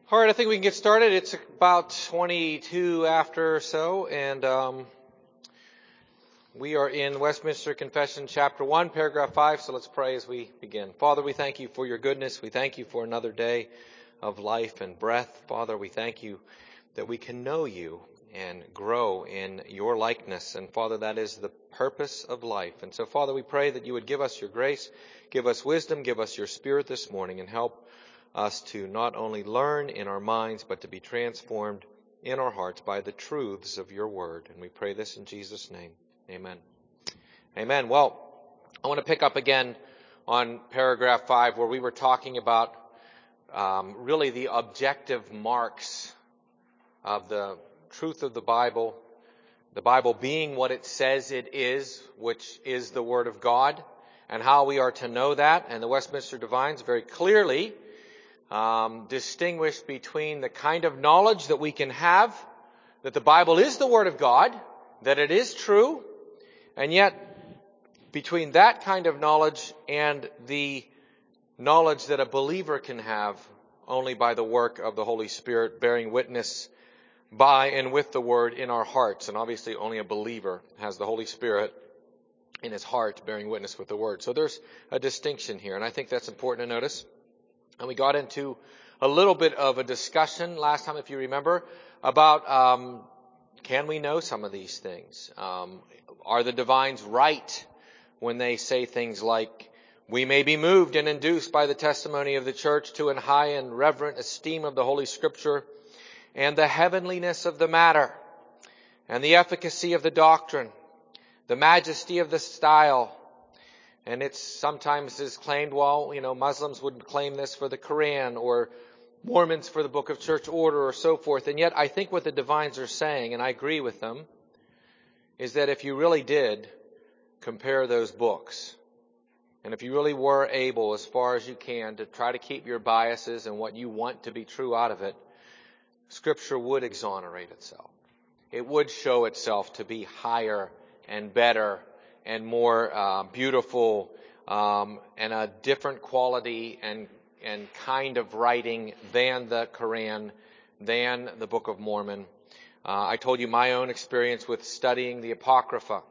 All right, I think we can get started. It's about 22 after or so, and we are in Westminster Confession, chapter 1, paragraph 5, so let's pray as we begin. Father, we thank you for your goodness. We thank you for another day of life and breath. Father, we thank you that we can know you and grow in your likeness. And Father, that is the purpose of life. And so, Father, we pray that you would give us your grace, give us wisdom, give us your spirit this morning, and help us to not only learn in our minds, but to be transformed in our hearts by the truths of your word. And we pray this in Jesus' name. Amen. Amen. Well, I want to pick up again on paragraph 5, where we were talking about really the objective marks of the truth of the Bible being what it says it is, which is the Word of God, and how we are to know that. And the Westminster Divines very clearly distinguish between the kind of knowledge that we can have, that the Bible is the Word of God, that it is true, and yet between that kind of knowledge and the knowledge that a believer can have only by the work of the Holy Spirit bearing witness by and with the Word in our hearts. And obviously only a believer has the Holy Spirit in his heart bearing witness with the Word. So there's a distinction here, and I think that's important to notice. And we got into a little bit of a discussion last time, if you remember, about can we know some of these things? Are the divines right when they say things like, we may be moved and induced by the testimony of the church to an high and reverent esteem of the Holy Scripture and the heavenliness of the matter and the efficacy of the doctrine, the majesty of the style. And it's sometimes is claimed, well, Muslims would claim this for the Quran, or Mormons for the Book of Church Order, or so forth. And yet I think what the divines are saying, and I agree with them, is that if you really did compare those books, and if you really were able, as far as you can, to try to keep your biases and what you want to be true out of it, Scripture would exonerate itself. It would show itself to be higher and better and more beautiful, and a different quality and kind of writing than the Quran, than the Book of Mormon. I told you my own experience with studying the Apocrypha.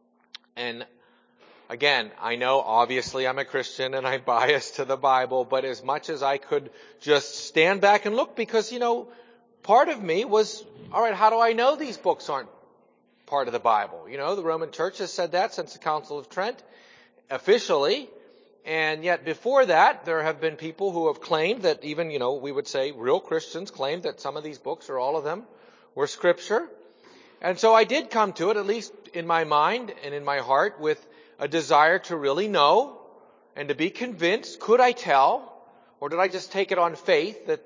And again, I know obviously I'm a Christian and I'm biased to the Bible, but as much as I could just stand back and look, because, part of me was, all right, how do I know these books aren't part of the Bible? The Roman Church has said that since the Council of Trent, officially. And yet before that, there have been people who have claimed that even, we would say real Christians claimed that some of these books, or all of them, were Scripture. And so I did come to it, at least in my mind and in my heart, with a desire to really know and to be convinced. Could I tell? Or did I just take it on faith that,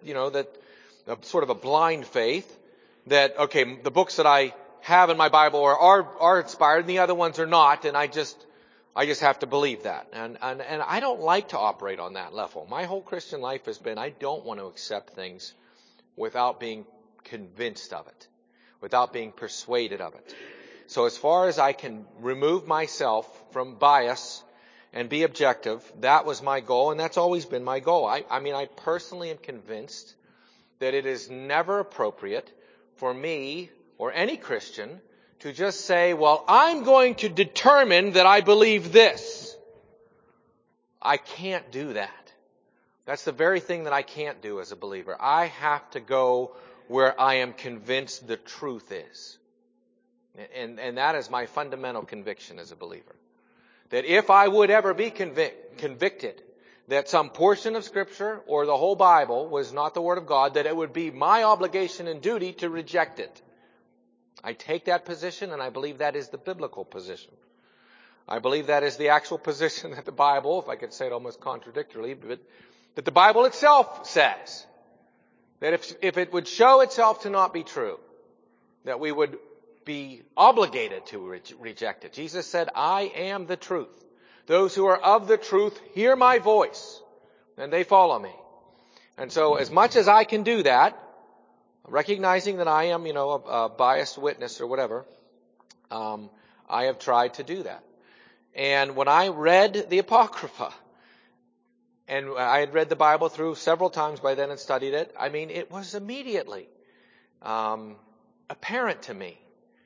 sort of a blind faith that, okay, the books that I have in my Bible are inspired and the other ones are not, and I just have to believe that. And I don't like to operate on that level. My whole Christian life has been, I don't want to accept things without being convinced of it, without being persuaded of it. So as far as I can remove myself from bias and be objective, that was my goal, and that's always been my goal. I personally am convinced that it is never appropriate for me or any Christian to just say, well, I'm going to determine that I believe this. I can't do that. That's the very thing that I can't do as a believer. I have to go where I am convinced the truth is. And that is my fundamental conviction as a believer. That if I would ever be convicted that some portion of Scripture or the whole Bible was not the Word of God, that it would be my obligation and duty to reject it. I take that position, and I believe that is the biblical position. I believe that is the actual position that the Bible, if I could say it almost contradictorily, but that the Bible itself says. That if it would show itself to not be true, that we would be obligated to reject it. Jesus said, I am the truth. Those who are of the truth hear my voice, and they follow me. And so as much as I can do that, recognizing that I am, a biased witness or whatever, I have tried to do that. And when I read the Apocrypha, And I had read the Bible through several times by then and studied it. I mean, it was immediately apparent to me,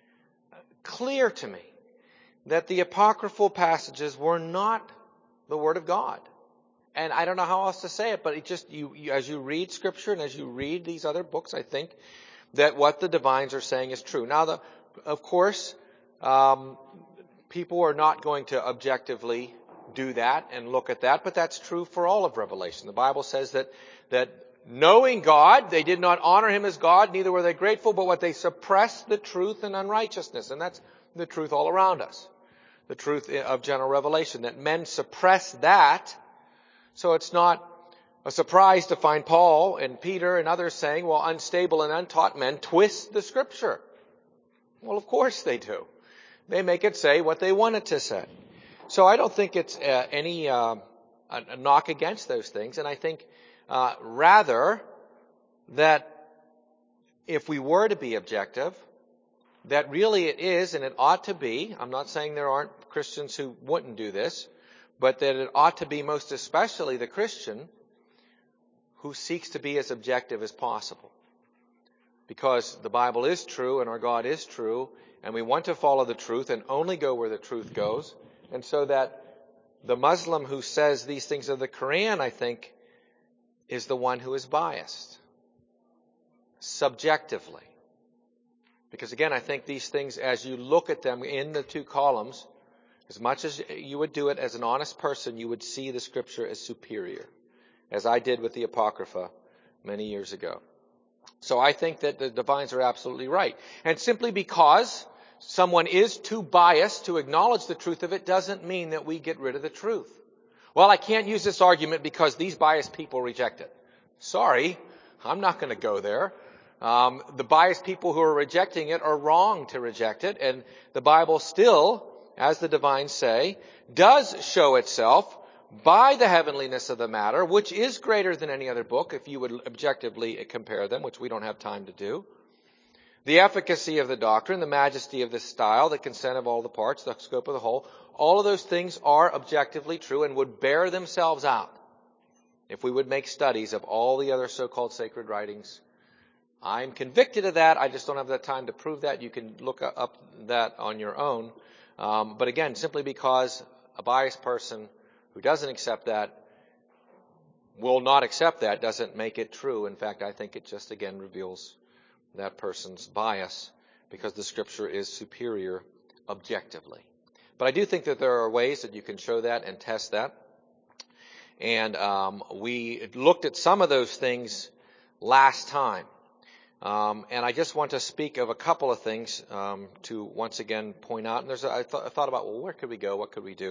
clear to me, that the apocryphal passages were not the Word of God. And I don't know how else to say it, but it just, as you read Scripture and as you read these other books, I think that what the divines are saying is true. Now, of course, people are not going to objectively do that and look at that, but that's true for all of Revelation. The Bible says that knowing God, they did not honor Him as God, neither were they grateful, but what they suppressed the truth in unrighteousness. And that's the truth all around us. The truth of general revelation, that men suppress that. So it's not a surprise to find Paul and Peter and others saying, well, unstable and untaught men twist the Scripture. Well, of course they do. They make it say what they want it to say. So I don't think it's a knock against those things. And I think rather that if we were to be objective, that really it is, and it ought to be, I'm not saying there aren't Christians who wouldn't do this, but that it ought to be most especially the Christian who seeks to be as objective as possible. Because the Bible is true and our God is true, and we want to follow the truth and only go where the truth goes. And so that the Muslim who says these things of the Quran, I think, is the one who is biased. Subjectively. Because again, I think these things, as you look at them in the two columns, as much as you would do it as an honest person, you would see the Scripture as superior, as I did with the Apocrypha many years ago. So I think that the divines are absolutely right. And simply because someone is too biased to acknowledge the truth of it doesn't mean that we get rid of the truth. Well, I can't use this argument because these biased people reject it. Sorry, I'm not going to go there. The biased people who are rejecting it are wrong to reject it. And the Bible still, as the divines say, does show itself by the heavenliness of the matter, which is greater than any other book, if you would objectively compare them, which we don't have time to do. The efficacy of the doctrine, the majesty of the style, the consent of all the parts, the scope of the whole, all of those things are objectively true and would bear themselves out if we would make studies of all the other so-called sacred writings. I'm convicted of that. I just don't have that time to prove that. You can look up that on your own. But again, simply because a biased person who doesn't accept that, will not accept that, doesn't make it true. In fact, I think it just again reveals that person's bias because the Scripture is superior objectively. But I do think that there are ways that you can show that and test that. And we looked at some of those things last time. And I just want to speak of a couple of things to once again point out. And I thought about, well, where could we go? What could we do?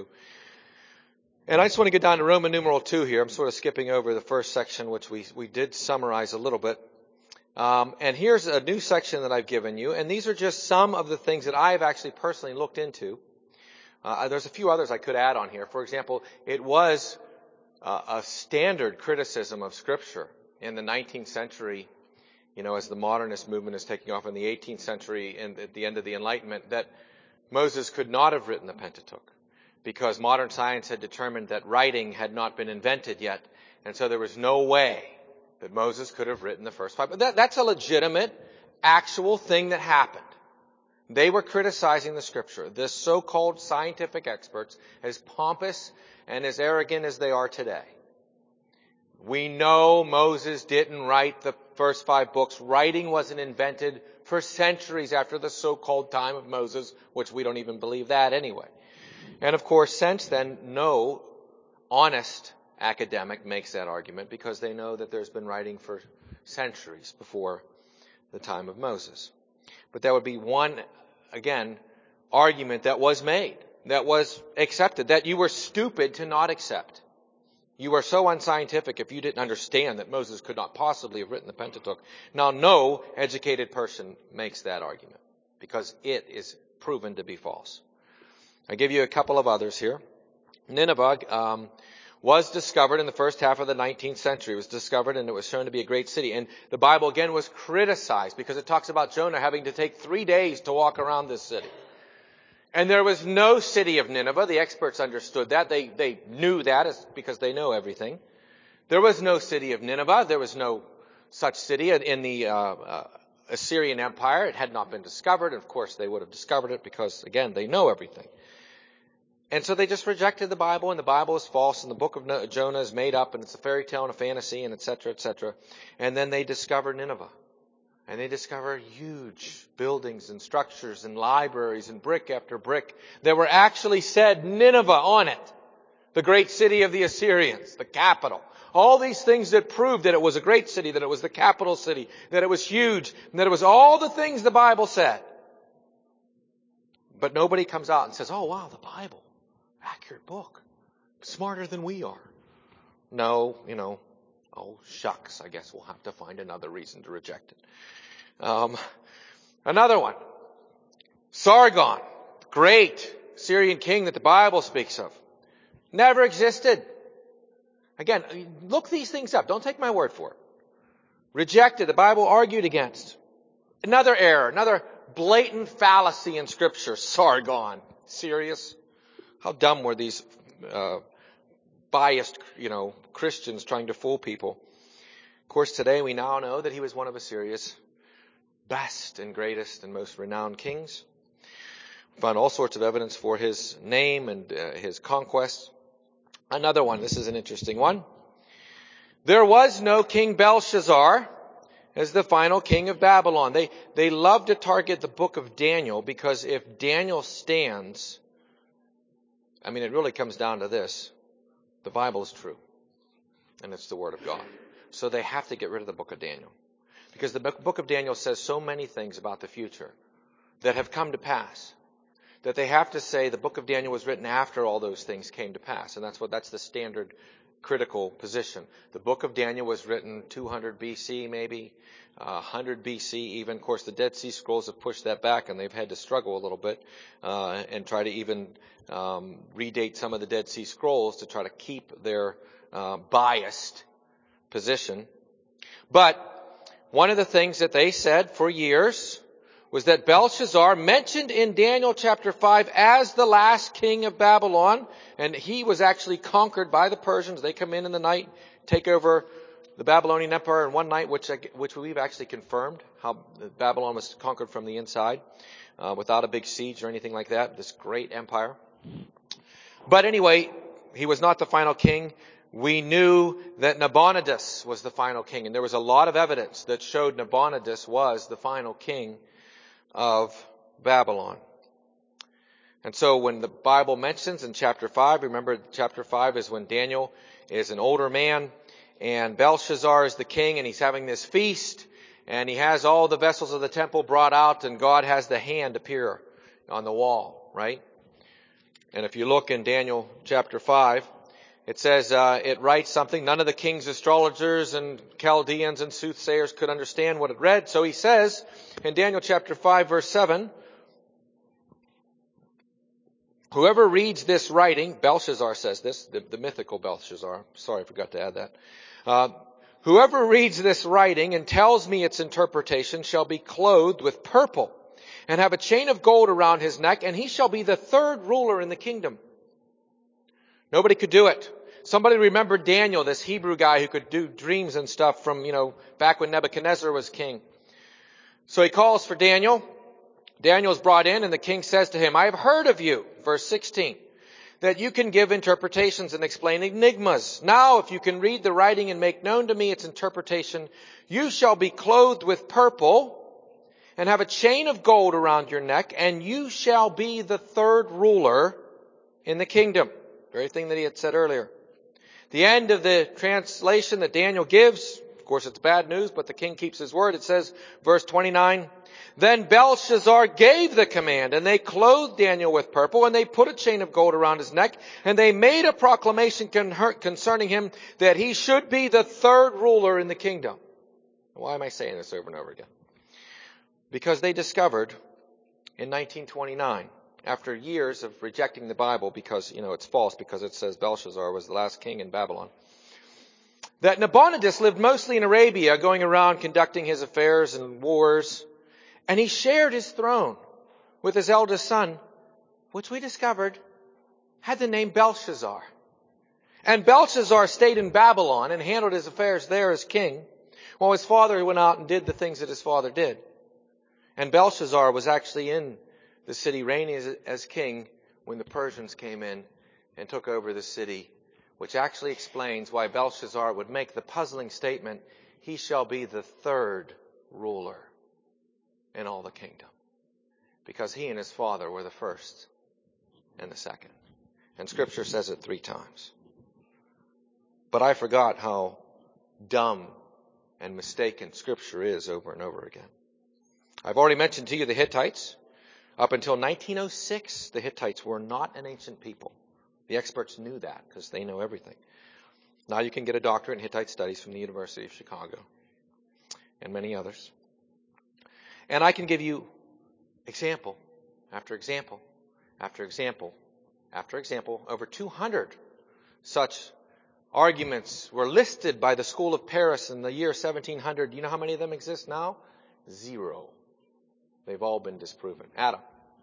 And I just want to get down to Roman numeral 2 here. I'm sort of skipping over the first section, which we did summarize a little bit. And here's a new section that I've given you. And these are just some of the things that I have actually personally looked into. There's a few others I could add on here. For example, it was a standard criticism of Scripture in the 19th century, as the modernist movement is taking off in the 18th century and at the end of the Enlightenment, that Moses could not have written the Pentateuch because modern science had determined that writing had not been invented yet. And so there was no way that Moses could have written the first 5. But that's a legitimate, actual thing that happened. They were criticizing the Scripture, the so-called scientific experts, as pompous and as arrogant as they are today. We know Moses didn't write the first 5 books. Writing wasn't invented for centuries after the so-called time of Moses, which we don't even believe that anyway. And of course, since then, no honest academic makes that argument because they know that there's been writing for centuries before the time of Moses. But that would be one, again, argument that was made, that was accepted, that you were stupid to not accept. You are so unscientific if you didn't understand that Moses could not possibly have written the Pentateuch. Now, no educated person makes that argument because it is proven to be false. I give you a couple of others here. Nineveh was discovered in the first half of the 19th century. It was discovered and it was shown to be a great city. And the Bible again was criticized because it talks about Jonah having to take 3 days to walk around this city. And there was no city of Nineveh. The experts understood that. They knew that because they know everything. There was no city of Nineveh. There was no such city in the Assyrian Empire. It had not been discovered. Of course, they would have discovered it because, again, they know everything. And so they just rejected the Bible, and the Bible is false, and the book of Jonah is made up, and it's a fairy tale and a fantasy, and et cetera, et cetera. And then they discover Nineveh. And they discover huge buildings and structures and libraries and brick after brick that were actually said Nineveh on it. The great city of the Assyrians, the capital. All these things that proved that it was a great city, that it was the capital city, that it was huge, and that it was all the things the Bible said. But nobody comes out and says, oh wow, the Bible. Accurate book. Smarter than we are. No, oh shucks, I guess we'll have to find another reason to reject it. Another one. Sargon, great Syrian king that the Bible speaks of. Never existed. Again, look these things up. Don't take my word for it. Rejected. The Bible argued against. Another error. Another blatant fallacy in Scripture. Sargon. Serious? How dumb were these biased, Christians trying to fool people? Of course, today we now know that he was one of Assyria's best and greatest and most renowned kings. We found all sorts of evidence for his name and his conquests. Another one. This is an interesting one. There was no King Belshazzar as the final king of Babylon. They love to target the book of Daniel because if Daniel stands, it really comes down to this. The Bible is true. And it's the Word of God. So they have to get rid of the book of Daniel. Because the book of Daniel says so many things about the future that have come to pass that they have to say the book of Daniel was written after all those things came to pass. And that's the standard critical position. The book of Daniel was written 200 BC, maybe 100 BC even. Of course, the Dead Sea Scrolls have pushed that back, and they've had to struggle a little bit and try to even redate some of the Dead Sea Scrolls to try to keep their biased position. But one of the things that they said for years was that Belshazzar, mentioned in Daniel chapter 5 as the last king of Babylon, and he was actually conquered by the Persians. They come in the night, take over the Babylonian Empire in one night, which we've actually confirmed, how Babylon was conquered from the inside, without a big siege or anything like that, this great empire. But anyway, he was not the final king. We knew that Nabonidus was the final king, and there was a lot of evidence that showed Nabonidus was the final king of Babylon. And so when the Bible mentions in chapter 5, remember chapter 5 is when Daniel is an older man and Belshazzar is the king, and he's having this feast, and he has all the vessels of the temple brought out, and God has the hand appear on the wall, right? And if you look in Daniel chapter 5, it says, it writes something. None of the king's astrologers and Chaldeans and soothsayers could understand what it read. So he says in Daniel chapter 5 verse 7, whoever reads this writing, Belshazzar says this, the mythical Belshazzar. Sorry, I forgot to add that. Whoever reads this writing and tells me its interpretation shall be clothed with purple and have a chain of gold around his neck, and he shall be the third ruler in the kingdom. Nobody could do it. Somebody remembered Daniel, this Hebrew guy who could do dreams and stuff from, back when Nebuchadnezzar was king. So he calls for Daniel. Daniel is brought in, and the king says to him, I have heard of you, verse 16, that you can give interpretations and explain enigmas. Now, if you can read the writing and make known to me its interpretation, you shall be clothed with purple and have a chain of gold around your neck, and you shall be the third ruler in the kingdom. Very thing that he had said earlier. The end of the translation that Daniel gives, of course it's bad news, but the king keeps his word. It says, verse 29, then Belshazzar gave the command, and they clothed Daniel with purple, and they put a chain of gold around his neck, and they made a proclamation concerning him that he should be the third ruler in the kingdom. Why am I saying this over and over again? Because they discovered in 1929, after years of rejecting the Bible because, it's false because it says Belshazzar was the last king in Babylon, that Nabonidus lived mostly in Arabia, going around conducting his affairs and wars, and he shared his throne with his eldest son, which we discovered had the name Belshazzar. And Belshazzar stayed in Babylon and handled his affairs there as king, while his father went out and did the things that his father did. And Belshazzar was actually in the city reigning as king when the Persians came in and took over the city, which actually explains why Belshazzar would make the puzzling statement, he shall be the third ruler in all the kingdom. Because he and his father were the first and the second. And Scripture says it 3 times. But I forgot how dumb and mistaken Scripture is over and over again. I've already mentioned to you the Hittites. Up until 1906, the Hittites were not an ancient people. The experts knew that because they know everything. Now you can get a doctorate in Hittite studies from the University of Chicago and many others. And I can give you example after example after example after example. Over 200 such arguments were listed by the School of Paris in the year 1700. Do you know how many of them exist now? 0. They've all been disproven. Adam.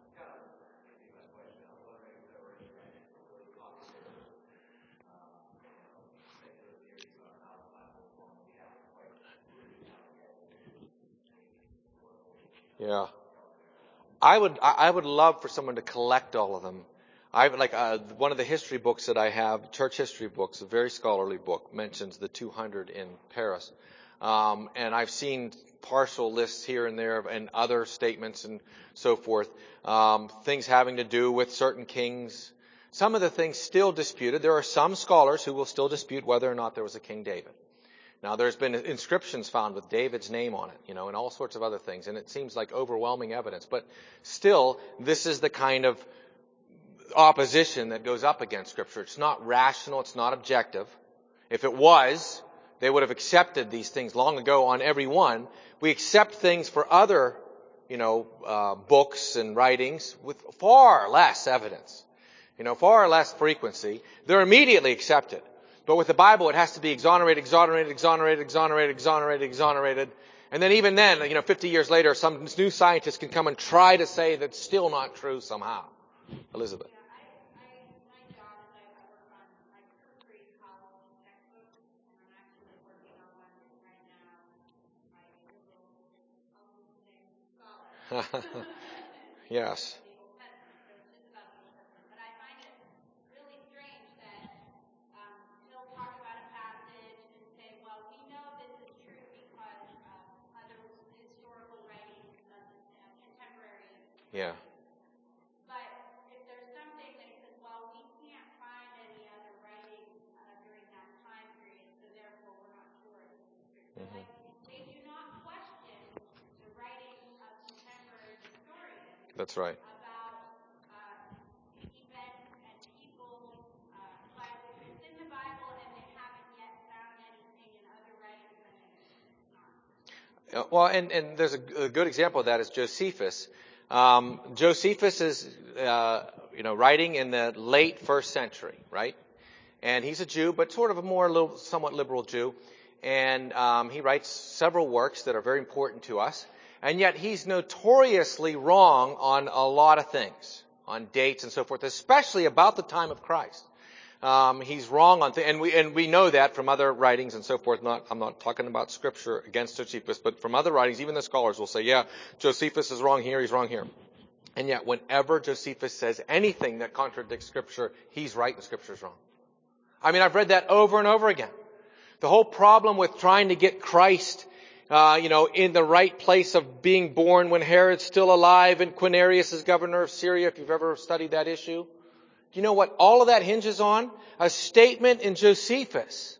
Yeah. I would love for someone to collect all of them. One of the history books that I have, church history books, a very scholarly book, mentions the 200 in Paris. And I've seen partial lists here and there and other statements and so forth. Things having to do with certain kings. Some of the things still disputed. There are some scholars who will still dispute whether or not there was a King David. Now, there's been inscriptions found with David's name on it, and all sorts of other things, and it seems like overwhelming evidence. But still, this is the kind of opposition that goes up against Scripture. It's not rational. It's not objective. If it was, they would have accepted these things long ago on every one. We accept things for other, books and writings with far less evidence, far less frequency. They're immediately accepted. But with the Bible, it has to be exonerated. And then even then, 50 years later, some new scientist can come and try to say that's still not true somehow. Elizabeth. Yes. Yeah. But if there's something that he says, well, we can't find any other writings during that time period, so therefore we're not sure it's true. Mm-hmm. They do not question the writings of contemporary historians. That's right. About events and people, but if it's in the Bible and they haven't yet found anything in other writings, then it's not. Well, and there's a good example of that is Josephus. Josephus is, writing in the late 1st century, right? And he's a Jew, but sort of a somewhat liberal Jew. And he writes several works that are very important to us. And yet he's notoriously wrong on a lot of things, on dates and so forth, especially about the time of Christ. He's wrong on things, and we know that from other writings and so forth. I'm not talking about Scripture against Josephus, but from other writings, even the scholars will say, yeah, Josephus is wrong here, he's wrong here. And yet, whenever Josephus says anything that contradicts Scripture, he's right and Scripture's wrong. I mean, I've read that over and over again. The whole problem with trying to get Christ, in the right place of being born when Herod's still alive and Quirinius is governor of Syria, if you've ever studied that issue. Do you know what all of that hinges on? A statement in Josephus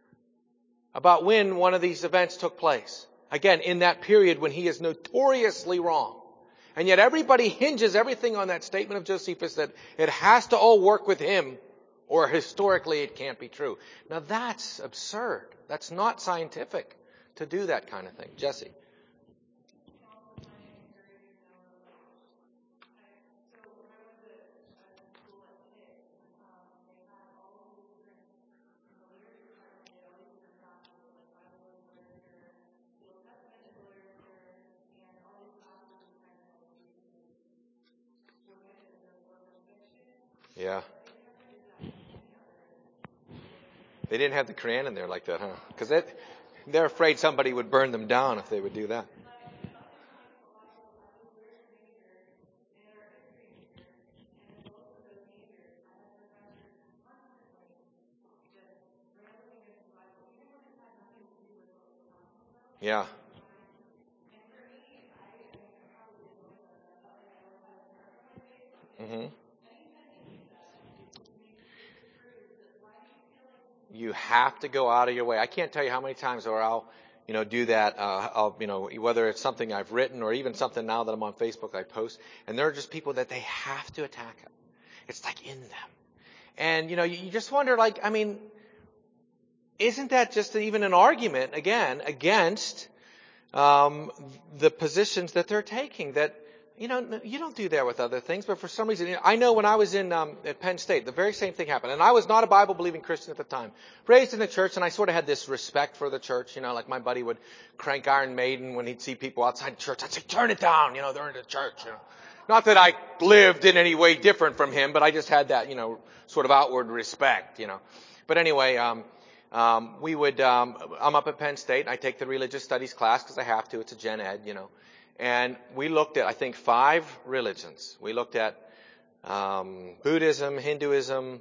about when one of these events took place. Again, in that period when he is notoriously wrong. And yet everybody hinges everything on that statement of Josephus that it has to all work with him or historically it can't be true. Now that's absurd. That's not scientific to do that kind of thing. Jesse. Yeah. They didn't have the Quran in there like that, huh? Because they're afraid somebody would burn them down if they would do that. Yeah. Mm-hmm. You have to go out of your way. I can't tell you how many times where I'll, do that. I'll, whether it's something I've written or even something now that I'm on Facebook, I post, and there are just people that they have to attack it. It's like in them. And, you just wonder, isn't that just even an argument, again, against the positions that they're taking? That, you don't do that with other things, but for some reason, I know when I was at Penn State, the very same thing happened. And I was not a Bible-believing Christian at the time. Raised in the church, and I sort of had this respect for the church, like my buddy would crank Iron Maiden when he'd see people outside church. I'd say, turn it down, they're in the church, Not that I lived in any way different from him, but I just had that, sort of outward respect, But anyway, I'm up at Penn State, and I take the religious studies class because I have to. It's a gen ed, And we looked at, I think, 5 religions. We looked at Buddhism, Hinduism,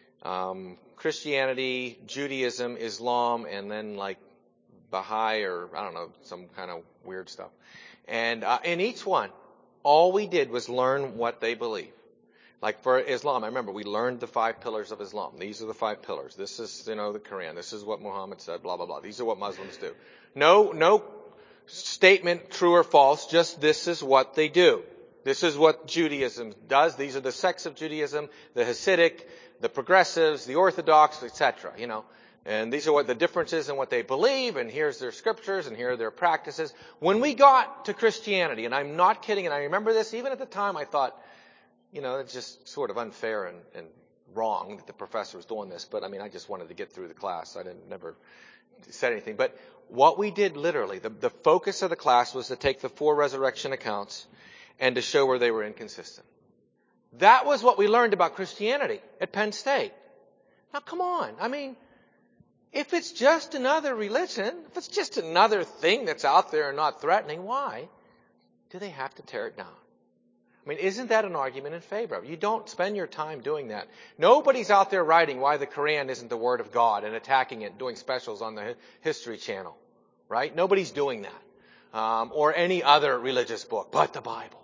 Christianity, Judaism, Islam, and then like Baha'i or, I don't know, some kind of weird stuff. And in each one, all we did was learn what they believe. Like for Islam, I remember we learned the 5 pillars of Islam. These are the 5 pillars. This is, the Quran. This is what Muhammad said, blah, blah, blah. These are what Muslims do. No statement, true or false, just this is what they do. This is what Judaism does. These are the sects of Judaism, the Hasidic, the progressives, the Orthodox, etc., And these are what the differences in what they believe, and here's their scriptures, and here are their practices. When we got to Christianity, and I'm not kidding, and I remember this, even at the time I thought, it's just sort of unfair and wrong that the professor was doing this, but I just wanted to get through the class. I never said anything. But what we did literally, the focus of the class was to take the 4 resurrection accounts and to show where they were inconsistent. That was what we learned about Christianity at Penn State. Now come on. If it's just another religion, if it's just another thing that's out there and not threatening, why do they have to tear it down? Isn't that an argument in favor of it? You don't spend your time doing that. Nobody's out there writing why the Quran isn't the Word of God and attacking it, doing specials on the History Channel, right? Nobody's doing that. Or any other religious book, but the Bible.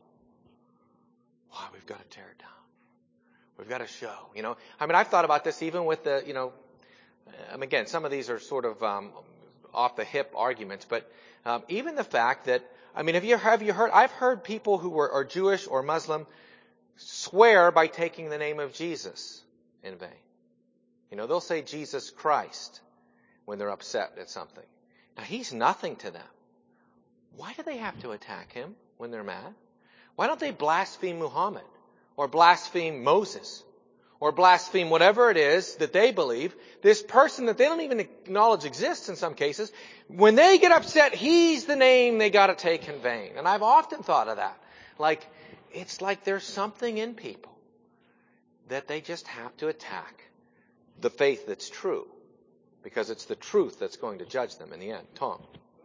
Why, we've got to tear it down. We've got to show, I've thought about this even with the, again, some of these are sort of off the hip arguments, but even the fact that, have you heard, I've heard people who are Jewish or Muslim swear by taking the name of Jesus in vain. They'll say Jesus Christ when they're upset at something. Now, he's nothing to them. Why do they have to attack him when they're mad? Why don't they blaspheme Muhammad or blaspheme Moses or blaspheme whatever it is that they believe, this person that they don't even acknowledge exists in some cases? When they get upset, he's the name they got to take in vain. And I've often thought of that. It's like there's something in people that they just have to attack the faith that's true, because it's the truth that's going to judge them in the end. Tom.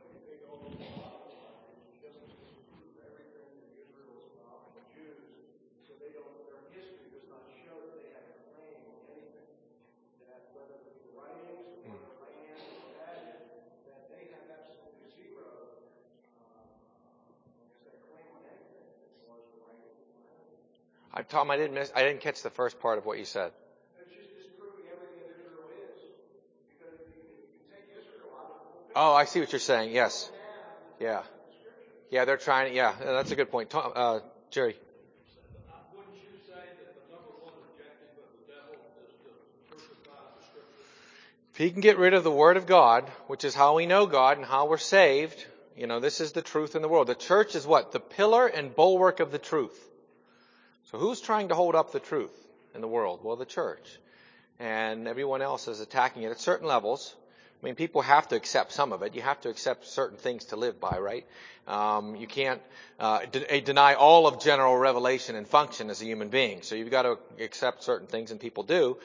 Tom, I didn't catch the first part of what you said. It's just disproving everything that Israel is. Because if you take Israel out, oh, I see what you're saying. Yes. Yeah. Yeah, they're trying. Yeah, that's a good point. Tom, Jerry. Wouldn't you say that the number one objective of the devil is to crucify the scriptures? If he can get rid of the Word of God, which is how we know God and how we're saved, this is the truth in the world. The church is what? The pillar and bulwark of the truth. So who's trying to hold up the truth in the world? Well, the church. And everyone else is attacking it at certain levels. I mean, people have to accept some of it. You have to accept certain things to live by, right? You can't deny all of general revelation and function as a human being. So you've got to accept certain things, and people do,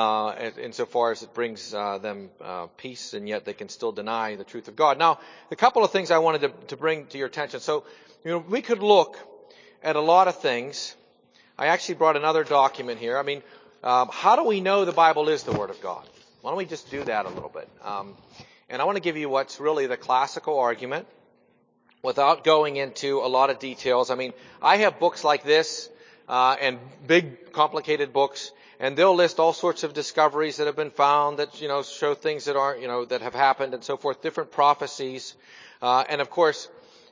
insofar as it brings them peace, and yet they can still deny the truth of God. Now, a couple of things I wanted to bring to your attention. So, we could look at a lot of things. I actually brought another document here. I mean, how do we know the Bible is the Word of God? Why don't we just do that a little bit? And I want to give you what's really the classical argument without going into a lot of details. I mean, I have books like this, and big, complicated books, and they'll list all sorts of discoveries that have been found that, show things that aren't, that have happened and so forth, different prophecies. And of course,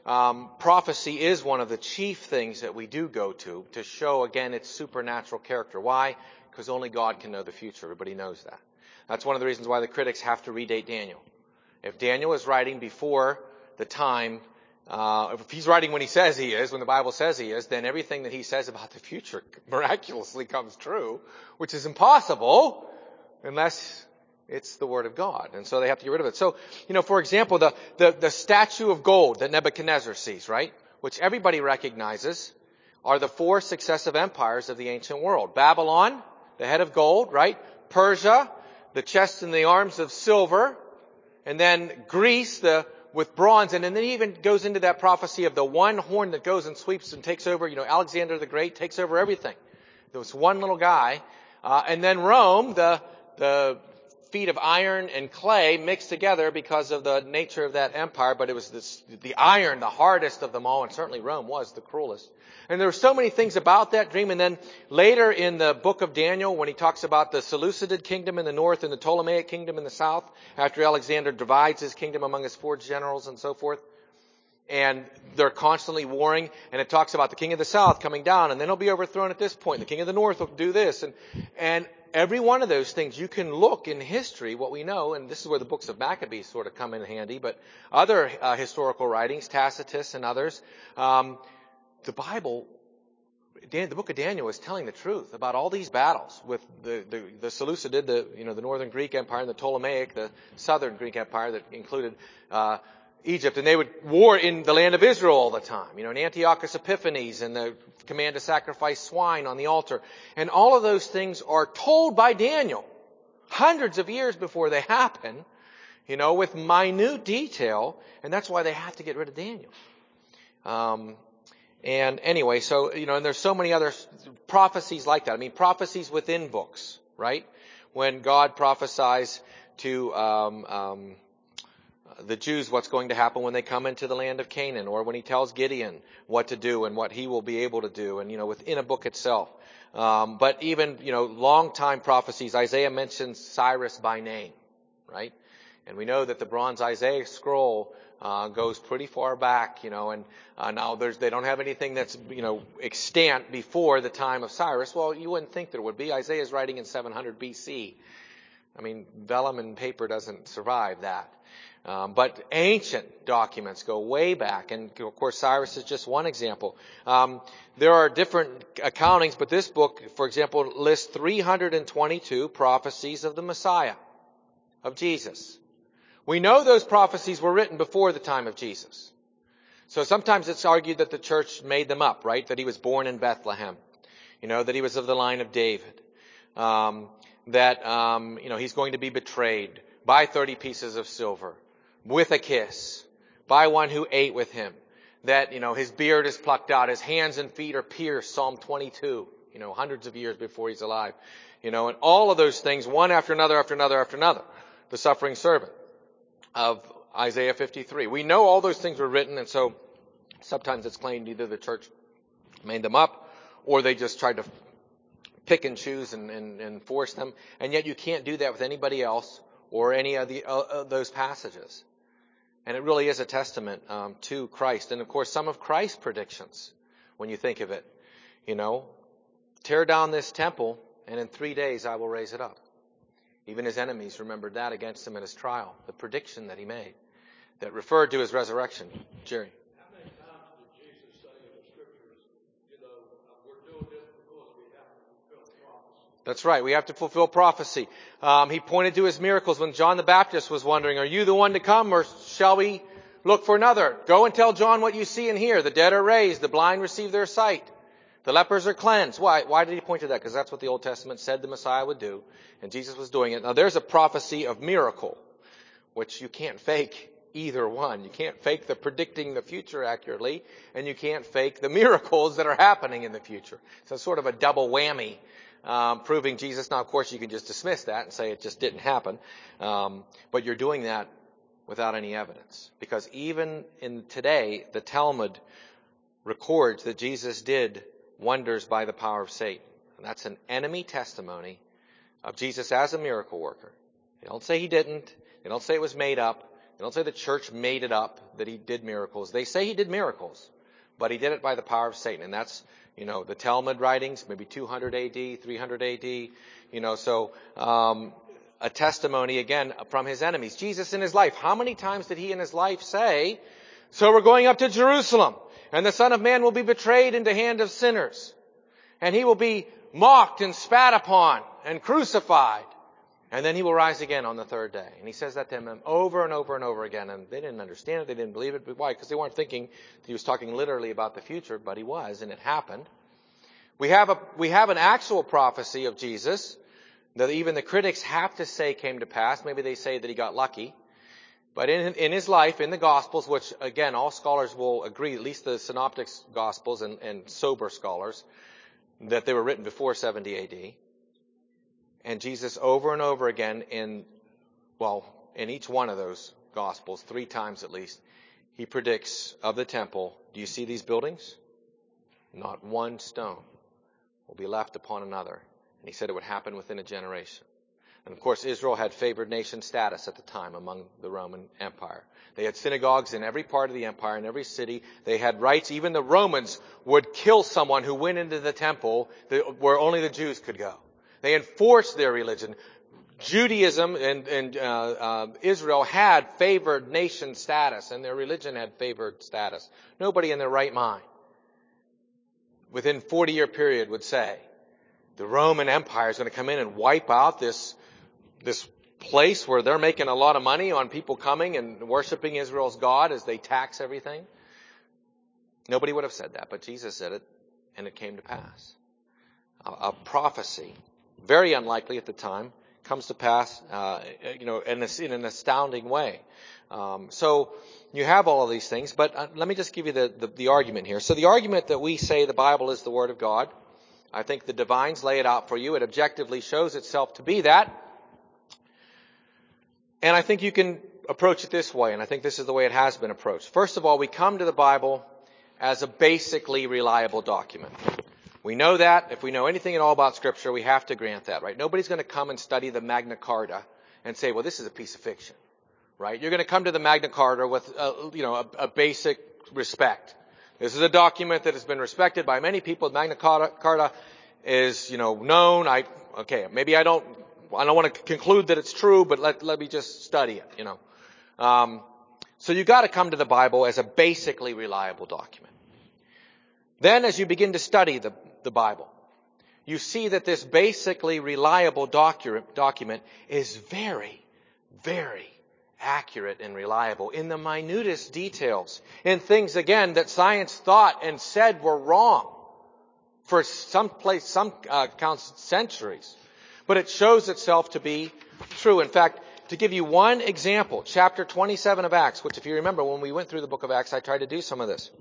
prophecy is one of the chief things that we do go to show, again, its supernatural character. Why? Because only God can know the future. Everybody knows that. That's one of the reasons why the critics have to redate Daniel. If Daniel is writing before the time, if he's writing when he says he is, when the Bible says he is, then everything that he says about the future miraculously comes true, which is impossible unless it's the Word of God. And so they have to get rid of it. So, for example, the statue of gold that Nebuchadnezzar sees, right? Which everybody recognizes are the 4 successive empires of the ancient world. Babylon, the head of gold, right? Persia, the chest and the arms of silver, and then Greece, with bronze, and then it even goes into that prophecy of the one horn that goes and sweeps and takes over, Alexander the Great takes over everything. There was one little guy, and then Rome, the feet of iron and clay mixed together because of the nature of that empire, but it was the iron, the hardest of them all, and certainly Rome was the cruelest. And there were so many things about that dream. And then later in the book of Daniel, when he talks about the Seleucid kingdom in the north and the Ptolemaic kingdom in the south, after Alexander divides his kingdom among his 4 generals and so forth, and they're constantly warring, and it talks about the king of the south coming down, and then he'll be overthrown at this point. The king of the north will do this. And every one of those things, you can look in history, what we know, and this is where the books of Maccabees sort of come in handy, but other historical writings, Tacitus and others, the Bible, the book of Daniel is telling the truth about all these battles with the Seleucid, the northern Greek empire, and the Ptolemaic, the southern Greek empire that included Egypt, and they would war in the land of Israel all the time. And Antiochus Epiphanes and the command to sacrifice swine on the altar. And all of those things are told by Daniel hundreds of years before they happen, with minute detail, and that's why they have to get rid of Daniel. And anyway, so, and there's so many other prophecies like that. I mean, prophecies within books, right? When God prophesies to the Jews what's going to happen when they come into the land of Canaan, or when he tells Gideon what to do and what he will be able to do, and, within a book itself. But even, long time prophecies, Isaiah mentions Cyrus by name, right? And we know that the bronze Isaiah scroll goes pretty far back, and now they don't have anything that's, extant before the time of Cyrus. Well, you wouldn't think there would be. Isaiah's writing in 700 BC. I mean, vellum and paper doesn't survive that. But ancient documents go way back, and of course Cyrus is just one example. There are different accountings, but this book, for example, lists 322 prophecies of the Messiah, of Jesus. We know those prophecies were written before the time of Jesus. So sometimes it's argued that the church made them up, right? That he was born in Bethlehem. That he was of the line of David. That he's going to be betrayed by 30 pieces of silver, with a kiss, by one who ate with him. That, his beard is plucked out, his hands and feet are pierced, Psalm 22, hundreds of years before he's alive. And all of those things, one after another, after another, after another. The suffering servant of Isaiah 53. We know all those things were written, and so sometimes it's claimed either the church made them up, or they just tried to pick and choose and force them. And yet you can't do that with anybody else or any of those passages. And it really is a testament to Christ. And of course, some of Christ's predictions, when you think of it, tear down this temple, and in 3 days I will raise it up. Even his enemies remembered that against him at his trial, the prediction that he made that referred to his resurrection. Jerry. How many times did Jesus say in the scriptures, we're doing this because we have to fulfill prophecy? That's right. We have to fulfill prophecy. He pointed to his miracles when John the Baptist was wondering, are you the one to come, or shall we look for another? Go and tell John what you see and hear. The dead are raised. The blind receive their sight. The lepers are cleansed. Why did he point to that? Because that's what the Old Testament said the Messiah would do. And Jesus was doing it. Now there's a prophecy of miracle, which you can't fake either one. You can't fake the predicting the future accurately, and you can't fake the miracles that are happening in the future. So it's sort of a double whammy, proving Jesus. Now, of course, you can just dismiss that and say it just didn't happen. But you're doing that without any evidence. Because even in today, the Talmud records that Jesus did wonders by the power of Satan. And that's an enemy testimony of Jesus as a miracle worker. They don't say he didn't. They don't say it was made up. They don't say the church made it up that he did miracles. They say he did miracles, but he did it by the power of Satan. And that's, the Talmud writings, maybe 200 AD, 300 AD, so a testimony, again, from his enemies. Jesus in his life, how many times did he in his life say, so we're going up to Jerusalem, and the Son of Man will be betrayed into the hand of sinners, and he will be mocked and spat upon and crucified, and then he will rise again on the third day. And he says that to them over and over and over again. And they didn't understand it. They didn't believe it. But why? Because they weren't thinking that he was talking literally about the future, but he was, and it happened. We have an actual prophecy of Jesus that even the critics have to say came to pass. Maybe they say that he got lucky. But in his life, in the Gospels, which again, all scholars will agree, at least the Synoptic Gospels and sober scholars, that they were written before 70 AD. And Jesus over and over again in each one of those Gospels, 3 times at least, he predicts of the temple, do you see these buildings? Not one stone will be left upon another. And he said it would happen within a generation. And of course, Israel had favored nation status at the time among the Roman Empire. They had synagogues in every part of the empire, in every city. They had rights. Even the Romans would kill someone who went into the temple where only the Jews could go. They enforced their religion. Judaism and Israel had favored nation status, and their religion had favored status. Nobody in their right mind, within 40-year period, would say the Roman Empire is going to come in and wipe out this place where they're making a lot of money on people coming and worshiping Israel's God as they tax everything. Nobody would have said that, but Jesus said it, and it came to pass. A prophecy, very unlikely at the time, comes to pass, in an astounding way. So you have all of these things, but let me just give you the argument here. So the argument that we say the Bible is the Word of God, I think the divines lay it out for you. It objectively shows itself to be that. And I think you can approach it this way, and I think this is the way it has been approached. First of all, we come to the Bible as a basically reliable document. We know that. If we know anything at all about Scripture, we have to grant that, right? Nobody's going to come and study the Magna Carta and say, well, this is a piece of fiction, right? You're going to come to the Magna Carta with, a basic respect. This is a document that has been respected by many people. Magna Carta is, known. Maybe I don't want to conclude that it's true, but let me just study it, So you got to come to the Bible as a basically reliable document. Then as you begin to study the Bible, you see that this basically reliable document is very, very accurate and reliable in the minutest details, in things, again, that science thought and said were wrong for some centuries. But it shows itself to be true. In fact, to give you one example, chapter 27 of Acts, which if you remember when we went through the book of Acts, I tried to do some of this.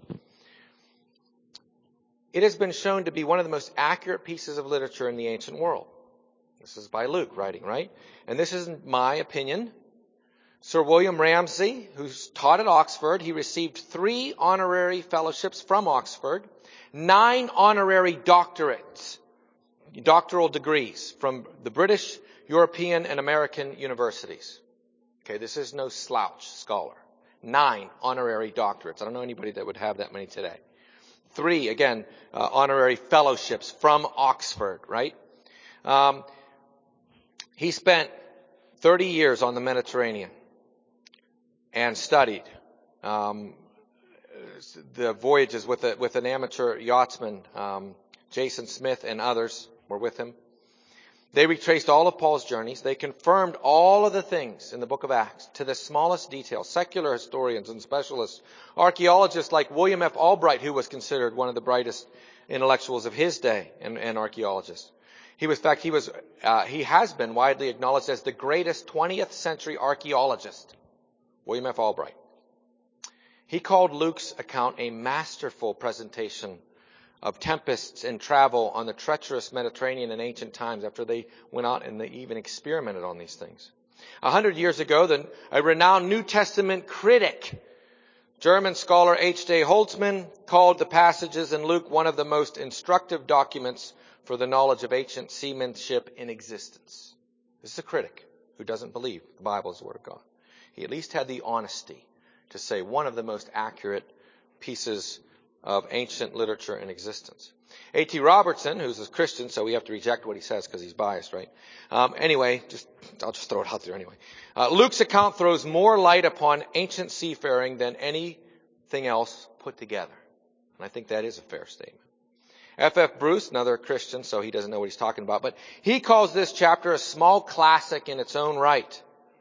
It has been shown to be one of the most accurate pieces of literature in the ancient world. This is by Luke writing, right? And this isn't my opinion. Sir William Ramsay, who's taught at Oxford, he received 3 honorary fellowships from Oxford, 9 honorary doctorates, doctoral degrees from the British, European, and American universities. Okay, this is no slouch scholar. 9 honorary doctorates. I don't know anybody that would have that many today. 3, again, honorary fellowships from Oxford, right? He spent 30 years on the Mediterranean and studied the voyages with an amateur yachtsman, Jason Smith, and others were with him. They retraced all of Paul's journeys. They confirmed all of the things in the book of Acts to the smallest detail. Secular historians and specialists, archaeologists like William F. Albright, who was considered one of the brightest intellectuals of his day and archaeologist. He has been widely acknowledged as the greatest 20th century archaeologist, William F. Albright. He called Luke's account a masterful presentation of tempests and travel on the treacherous Mediterranean in ancient times after they went out and they even experimented on these things. 100 years ago, a renowned New Testament critic, German scholar H.J. Holtzman, called the passages in Luke one of the most instructive documents for the knowledge of ancient seamanship in existence. This is a critic who doesn't believe the Bible is the Word of God. He at least had the honesty to say one of the most accurate pieces of ancient literature in existence. A.T. Robertson, who's a Christian, so we have to reject what he says because he's biased, right? Anyway, I'll just throw it out there anyway. Luke's account throws more light upon ancient seafaring than anything else put together. And I think that is a fair statement. F.F. Bruce, another Christian, so he doesn't know what he's talking about, but he calls this chapter a small classic in its own right.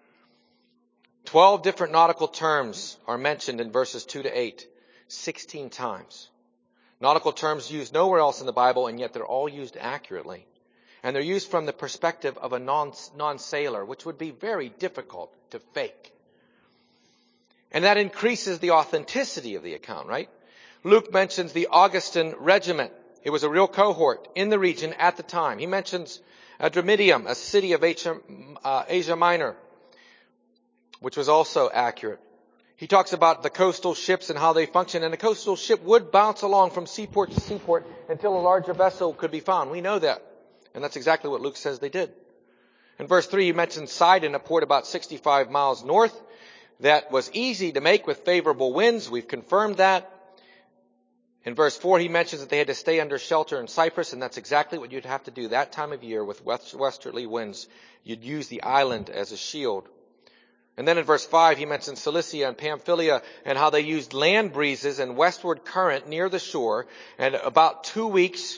12 different nautical terms are mentioned in verses 2 to 8. 16 times. Nautical terms used nowhere else in the Bible, and yet they're all used accurately. And they're used from the perspective of a non-sailor, which would be very difficult to fake. And that increases the authenticity of the account, right? Luke mentions the Augustan regiment. It was a real cohort in the region at the time. He mentions Adramyttium, a city of Asia Minor, which was also accurate. He talks about the coastal ships and how they function, and the coastal ship would bounce along from seaport to seaport until a larger vessel could be found. We know that. And that's exactly what Luke says they did. In verse 3, he mentions Sidon, a port about 65 miles north that was easy to make with favorable winds. We've confirmed that. In verse 4, he mentions that they had to stay under shelter in Cyprus, and that's exactly what you'd have to do that time of year with westerly winds. You'd use the island as a shield. And then in verse 5, he mentions Cilicia and Pamphylia and how they used land breezes and westward current near the shore, and about 2 weeks,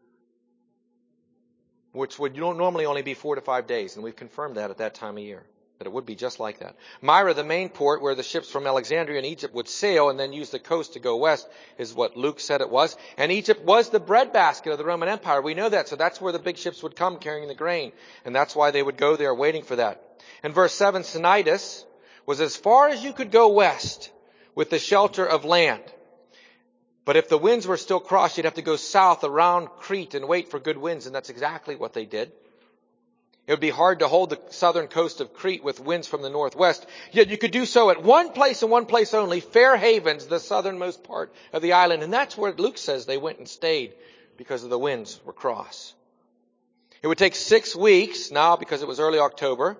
which would normally only be 4 to 5 days. And we've confirmed that at that time of year, that it would be just like that. Myra, the main port where the ships from Alexandria and Egypt would sail and then use the coast to go west, is what Luke said it was. And Egypt was the breadbasket of the Roman Empire. We know that. So that's where the big ships would come carrying the grain. And that's why they would go there waiting for that. In verse 7, Cnidus was as far as you could go west with the shelter of land. But if the winds were still cross, you'd have to go south around Crete and wait for good winds. And that's exactly what they did. It would be hard to hold the southern coast of Crete with winds from the northwest. Yet you could do so at one place and one place only, Fair Havens, the southernmost part of the island. And that's where Luke says they went and stayed because of the winds were cross. It would take 6 weeks now because it was early October.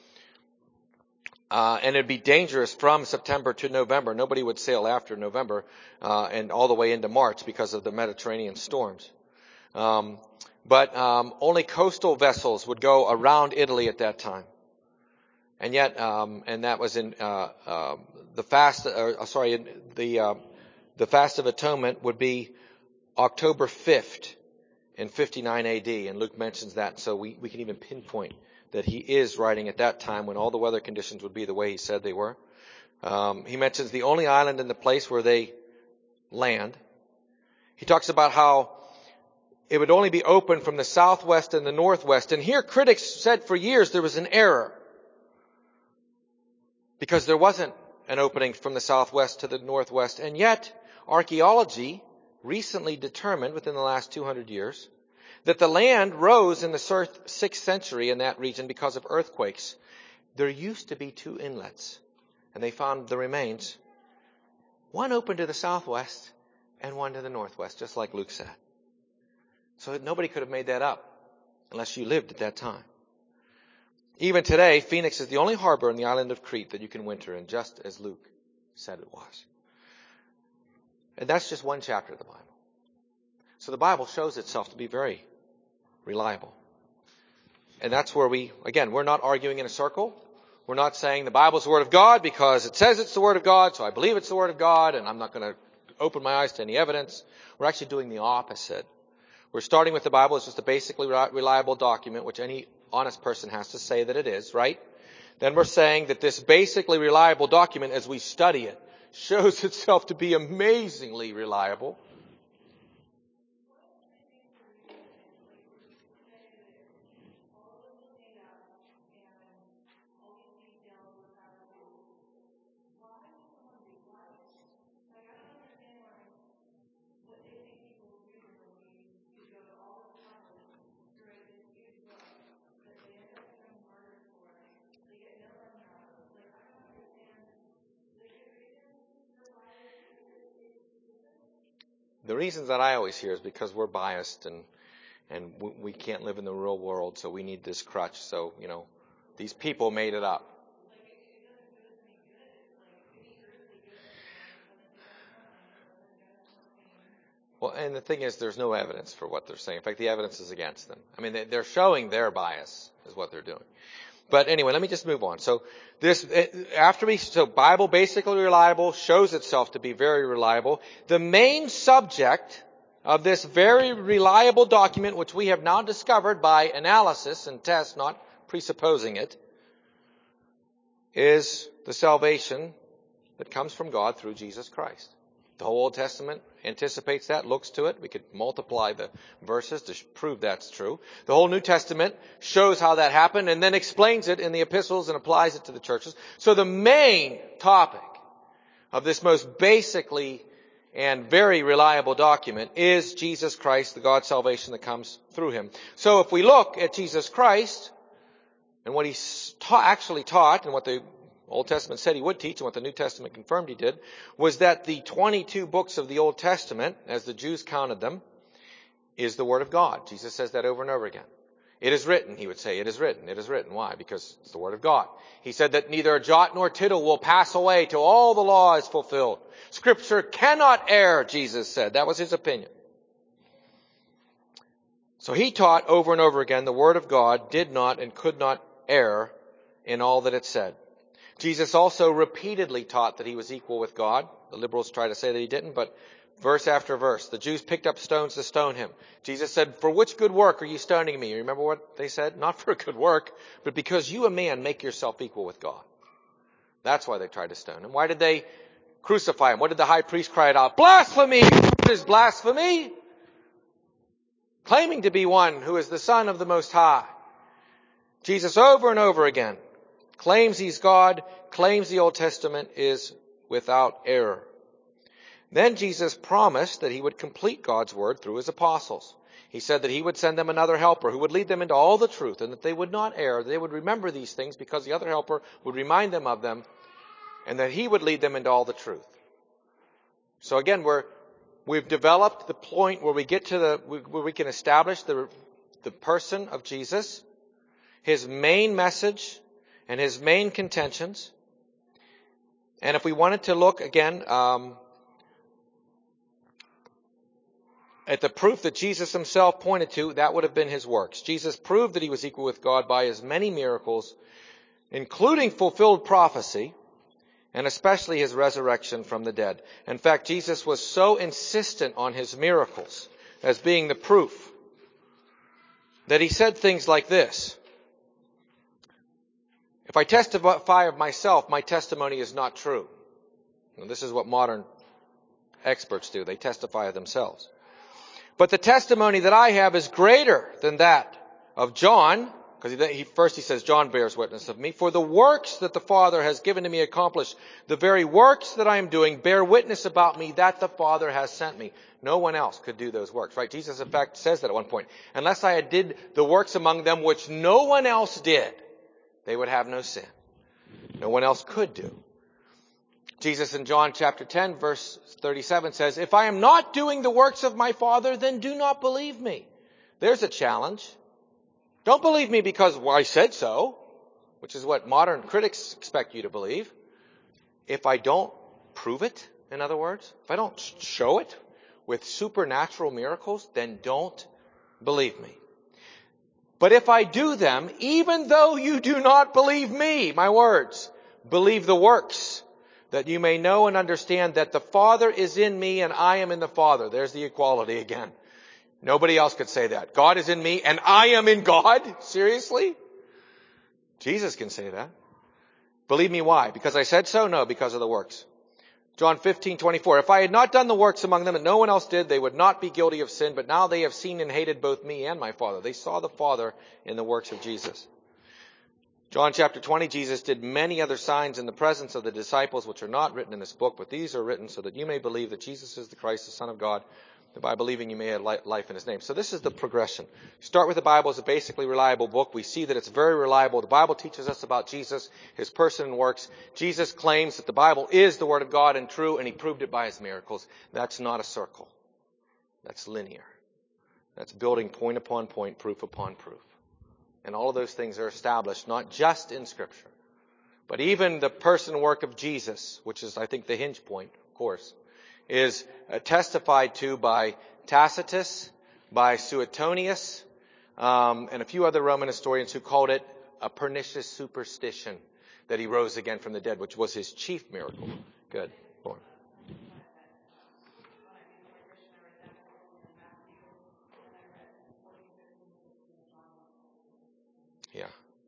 And it'd be dangerous from September to November. Nobody would sail after November and all the way into March because of the Mediterranean storms. But only coastal vessels would go around Italy at that time. And yet, and that was in the Fast of Atonement would be October 5th in 59 AD. And Luke mentions that, so we can even pinpoint that he is writing at that time when all the weather conditions would be the way he said they were. He mentions the only island in the place where they land. He talks about how it would only be open from the southwest and the northwest. And here critics said for years there was an error, because there wasn't an opening from the southwest to the northwest. And yet archaeology recently determined within the last 200 years that the land rose in the 6th century in that region because of earthquakes. There used to be 2 inlets, and they found the remains. One open to the southwest and one to the northwest, just like Luke said. So nobody could have made that up unless you lived at that time. Even today, Phoenix is the only harbor in the island of Crete that you can winter in, just as Luke said it was. And that's just one chapter of the Bible. So the Bible shows itself to be very reliable. And that's where we're not arguing in a circle. We're not saying the Bible's the Word of God because it says it's the Word of God, so I believe it's the Word of God, and I'm not going to open my eyes to any evidence. We're actually doing the opposite. We're starting with the Bible as just a basically reliable document, which any honest person has to say that it is, right? Then we're saying that this basically reliable document, as we study it, shows itself to be amazingly reliable. The reasons that I always hear is because we're biased and we can't live in the real world, so we need this crutch. So, these people made it up. Well, and the thing is, there's no evidence for what they're saying. In fact, the evidence is against them. I mean, they're showing their bias is what they're doing. But anyway, let me just move on. So Bible basically reliable, shows itself to be very reliable. The main subject of this very reliable document, which we have now discovered by analysis and test, not presupposing it, is the salvation that comes from God through Jesus Christ. The whole Old Testament anticipates that, looks to it. We could multiply the verses to prove that's true. The whole New Testament shows how that happened and then explains it in the epistles and applies it to the churches. So the main topic of this most basically and very reliable document is Jesus Christ, the God's salvation that comes through him. So if we look at Jesus Christ and what he actually taught and what the Old Testament said he would teach, and what the New Testament confirmed he did, was that the 22 books of the Old Testament, as the Jews counted them, is the Word of God. Jesus says that over and over again. It is written, he would say, it is written, it is written. Why? Because it's the Word of God. He said that neither a jot nor tittle will pass away till all the law is fulfilled. Scripture cannot err, Jesus said. That was his opinion. So he taught over and over again the Word of God did not and could not err in all that it said. Jesus also repeatedly taught that he was equal with God. The liberals try to say that he didn't, but verse after verse, the Jews picked up stones to stone him. Jesus said, "For which good work are you stoning me?" You remember what they said? Not for a good work, but because you, a man, make yourself equal with God. That's why they tried to stone him. Why did they crucify him? What did the high priest cry out? "Blasphemy! What is blasphemy?" Claiming to be one who is the Son of the Most High. Jesus over and over again claims he's God, claims the Old Testament is without error. Then Jesus promised that he would complete God's word through his apostles. He said that he would send them another helper who would lead them into all the truth and that they would not err. They would remember these things because the other helper would remind them of them and that he would lead them into all the truth. So again, we've developed the point where we get to where we can establish the person of Jesus, his main message, and his main contentions. And if we wanted to look again at the proof that Jesus himself pointed to, that would have been his works. Jesus proved that he was equal with God by his many miracles, including fulfilled prophecy, and especially his resurrection from the dead. In fact, Jesus was so insistent on his miracles as being the proof that he said things like this: "If I testify of myself, my testimony is not true." And this is what modern experts do. They testify of themselves. "But the testimony that I have is greater than that of John," because first he says, "John bears witness of me. For the works that the Father has given to me accomplish, the very works that I am doing bear witness about me that the Father has sent me." No one else could do those works, right? Jesus, in fact, says that at one point. "Unless I did the works among them which no one else did, they would have no sin." No one else could do. Jesus in John chapter 10 verse 37 says, "If I am not doing the works of my Father, then do not believe me." There's a challenge. Don't believe me because, well, I said so, which is what modern critics expect you to believe. If I don't prove it, in other words, if I don't show it with supernatural miracles, then don't believe me. "But if I do them, even though you do not believe me," my words, "believe the works, that you may know and understand that the Father is in me and I am in the Father." There's the equality again. Nobody else could say that. God is in me and I am in God? Seriously? Jesus can say that. Believe me, why? Because I said so? No, because of the works. John 15:24. If I had not done the works among them and no one else did, they would not be guilty of sin, but now they have seen and hated both me and my Father. They saw the Father in the works of Jesus. John chapter 20, Jesus did many other signs in the presence of the disciples, which are not written in this book, but these are written so that you may believe that Jesus is the Christ, the Son of God, that by believing you may have life in his name. So this is the progression. Start with the Bible as a basically reliable book. We see that it's very reliable. The Bible teaches us about Jesus, his person and works. Jesus claims that the Bible is the Word of God and true, and he proved it by his miracles. That's not a circle. That's linear. That's building point upon point, proof upon proof. And all of those things are established not just in Scripture, but even the person and work of Jesus, which is, I think, the hinge point, of course, is testified to by Tacitus, by Suetonius, and a few other Roman historians who called it a pernicious superstition that he rose again from the dead, which was his chief miracle. Good. Go on. Yeah.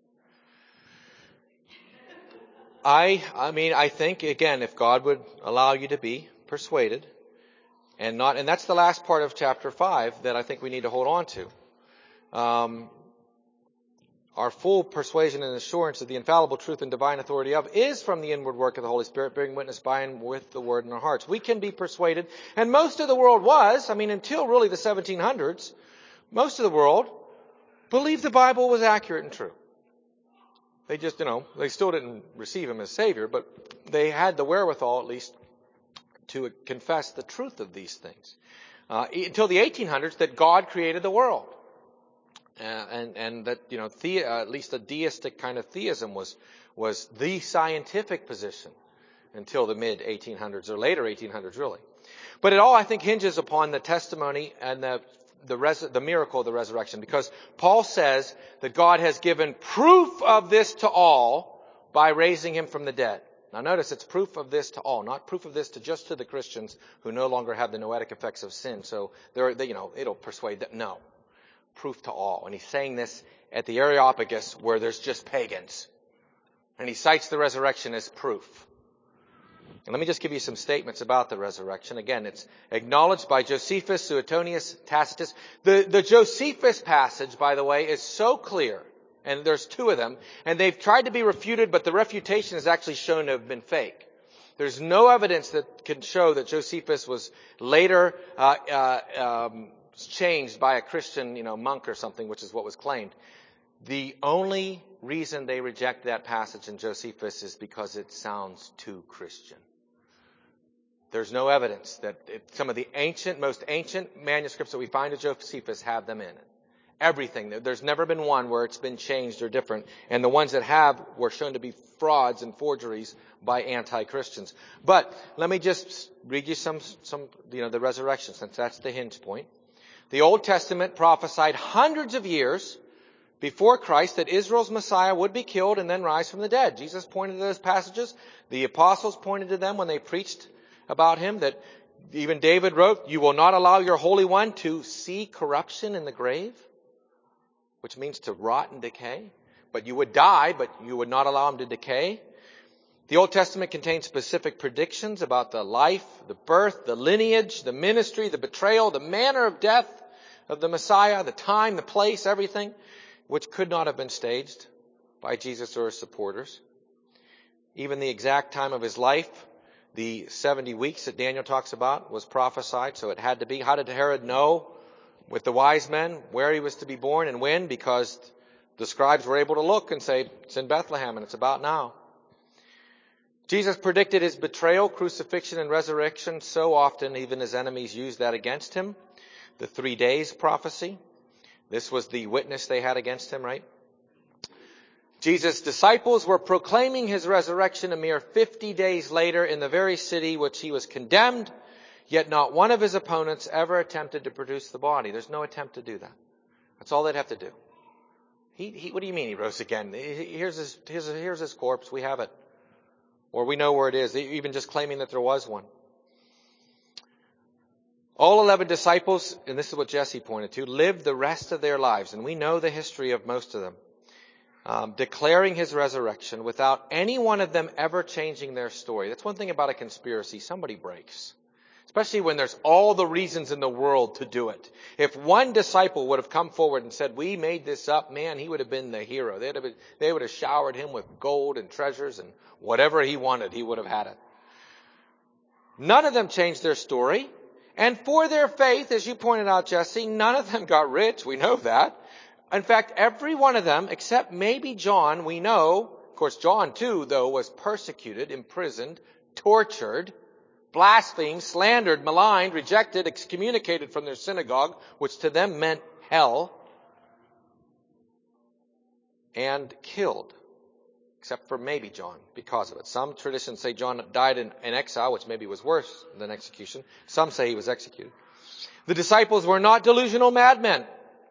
I think, again, if God would allow you to be persuaded, and that's the last part of chapter 5 that I think we need to hold on to. Our full persuasion and assurance of the infallible truth and divine authority of is from the inward work of the Holy Spirit, bearing witness by and with the word in our hearts. We can be persuaded, and most of the world was, until really the 1700s, most of the world believed the Bible was accurate and true. They just, they still didn't receive him as Savior, but they had the wherewithal, at least, to confess the truth of these things. Until the 1800s, that God created the world. And that, at least a deistic kind of theism was the scientific position until the mid-1800s, or later 1800s, really. But it all, I think, hinges upon the testimony and the miracle of the resurrection, because Paul says that God has given proof of this to all by raising him from the dead. Now notice, it's proof of this to all, not proof of this just to the Christians who no longer have the noetic effects of sin. So it'll persuade them. No, proof to all. And he's saying this at the Areopagus where there's just pagans. And he cites the resurrection as proof. And let me just give you some statements about the resurrection. Again, it's acknowledged by Josephus, Suetonius, Tacitus. The Josephus passage, by the way, is so clear. And there's two of them. And they've tried to be refuted, but the refutation is actually shown to have been fake. There's no evidence that can show that Josephus was later changed by a Christian, monk or something, which is what was claimed. The only reason they reject that passage in Josephus is because it sounds too Christian. There's no evidence that some of the most ancient manuscripts that we find of Josephus have them in it. Everything. There's never been one where it's been changed or different. And the ones that have were shown to be frauds and forgeries by anti-Christians. But let me just read you some the resurrection, since that's the hinge point. The Old Testament prophesied hundreds of years before Christ that Israel's Messiah would be killed and then rise from the dead. Jesus pointed to those passages. The apostles pointed to them when they preached about him, that even David wrote, "You will not allow your Holy One to see corruption in the grave," which means to rot and decay. But you would die, but you would not allow him to decay. The Old Testament contains specific predictions about the life, the birth, the lineage, the ministry, the betrayal, the manner of death of the Messiah, the time, the place, everything, which could not have been staged by Jesus or his supporters. Even the exact time of his life, the 70 weeks that Daniel talks about, was prophesied, so it had to be. How did Herod know with the wise men where he was to be born and when? Because the scribes were able to look and say, it's in Bethlehem and it's about now. Jesus predicted his betrayal, crucifixion, and resurrection so often even his enemies used that against him. The 3 days prophecy. This was the witness they had against him, right? Jesus' disciples were proclaiming his resurrection a mere 50 days later in the very city which he was condemned, yet not one of his opponents ever attempted to produce the body. There's no attempt to do that. That's all they'd have to do. What do you mean he rose again? Here's his corpse. We have it. Or we know where it is, even just claiming that there was one. All 11 disciples, and this is what Jesse pointed to, lived the rest of their lives, and we know the history of most of them, declaring his resurrection without any one of them ever changing their story. That's one thing about a conspiracy. Somebody breaks. Especially when there's all the reasons in the world to do it. If one disciple would have come forward and said, we made this up, man, he would have been the hero. They would have showered him with gold and treasures, and whatever he wanted, he would have had it. None of them changed their story. And for their faith, as you pointed out, Jesse, none of them got rich. We know that. In fact, every one of them, except maybe John, we know, of course, John too, though, was persecuted, imprisoned, tortured, blasphemed, slandered, maligned, rejected, excommunicated from their synagogue, which to them meant hell, and killed, except for maybe John, because of it. Some traditions say John died in exile, which maybe was worse than execution. Some say he was executed. The disciples were not delusional madmen,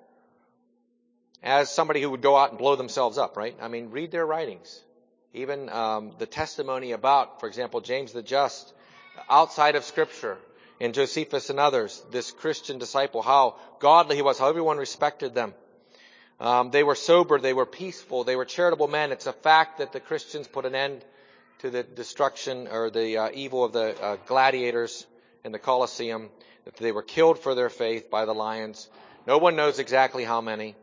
as somebody who would go out and blow themselves up, right? I mean, read their writings. Even the testimony about, for example, James the Just, outside of Scripture, and Josephus and others, this Christian disciple, how godly he was, how everyone respected them. They were sober, they were peaceful, they were charitable men. It's a fact that the Christians put an end to the destruction or the evil of the gladiators in the Colosseum, that they were killed for their faith by the lions. No one knows exactly how many.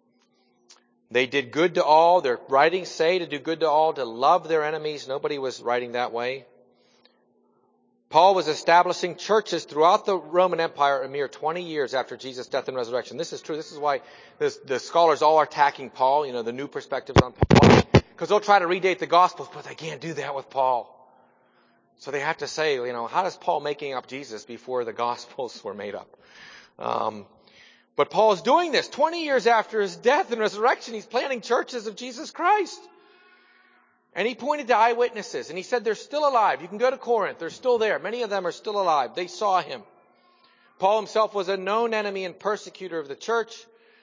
They did good to all. Their writings say to do good to all, to love their enemies. Nobody was writing that way. Paul was establishing churches throughout the Roman Empire a mere 20 years after Jesus' death and resurrection. This is true. This is why the scholars all are attacking Paul, the new perspectives on Paul. Because they'll try to redate the Gospels, but they can't do that with Paul. So they have to say, how does Paul making up Jesus before the Gospels were made up? But Paul's doing this 20 years after his death and resurrection. He's planting churches of Jesus Christ. And he pointed to eyewitnesses, and he said they're still alive. You can go to Corinth. They're still there. Many of them are still alive. They saw him. Paul himself was a known enemy and persecutor of the church.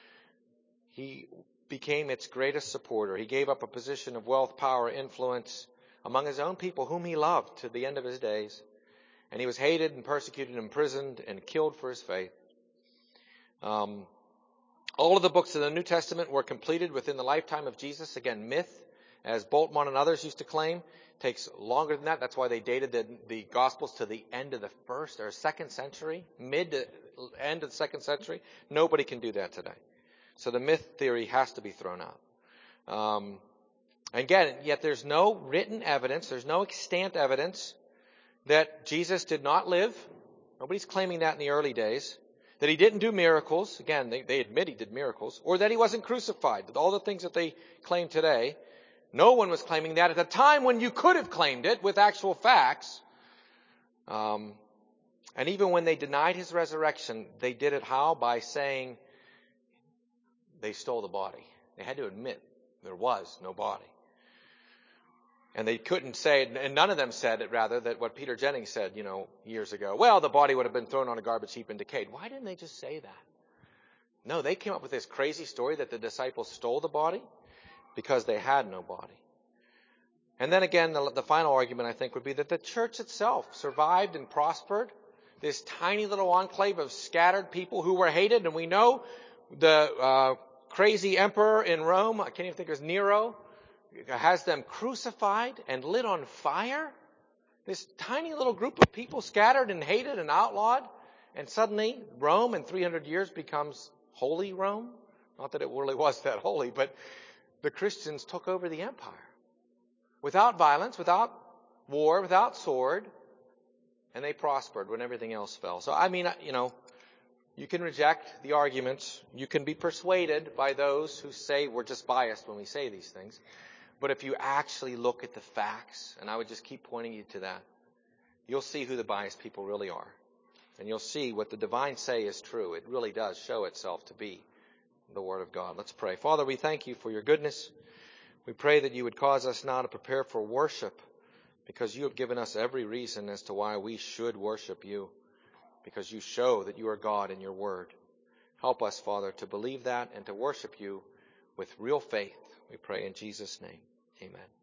He became its greatest supporter. He gave up a position of wealth, power, influence among his own people whom he loved to the end of his days. And he was hated and persecuted, imprisoned, and killed for his faith. All of the books of the New Testament were completed within the lifetime of Jesus. Again, myth, as Boltmann and others used to claim, takes longer than that. That's why they dated the Gospels to the end of the first or second century, mid to end of the second century. Nobody can do that today. So the myth theory has to be thrown out. Again, yet there's no written evidence, there's no extant evidence that Jesus did not live. Nobody's claiming that in the early days. That he didn't do miracles. Again, they admit he did miracles. Or that he wasn't crucified. All the things that they claim today. No one was claiming that at a time when you could have claimed it with actual facts. And even when they denied his resurrection, they did it how? By saying they stole the body. They had to admit there was no body. And they couldn't say, and none of them said it, rather, that what Peter Jennings said, years ago. Well, the body would have been thrown on a garbage heap and decayed. Why didn't they just say that? No, they came up with this crazy story that the disciples stole the body because they had no body. And then again, the final argument, I think, would be that the church itself survived and prospered. This tiny little enclave of scattered people who were hated. And we know the crazy emperor in Rome, I can't even think it was Nero, has them crucified and lit on fire. This tiny little group of people scattered and hated and outlawed. And suddenly, Rome in 300 years becomes Holy Rome. Not that it really was that holy, but the Christians took over the empire. Without violence, without war, without sword. And they prospered when everything else fell. So, you can reject the arguments. You can be persuaded by those who say we're just biased when we say these things. But if you actually look at the facts, and I would just keep pointing you to that, you'll see who the biased people really are. And you'll see what the divines say is true. It really does show itself to be the Word of God. Let's pray. Father, we thank you for your goodness. We pray that you would cause us now to prepare for worship, because you have given us every reason as to why we should worship you, because you show that you are God in your Word. Help us, Father, to believe that and to worship you with real faith. We pray in Jesus' name. Amen.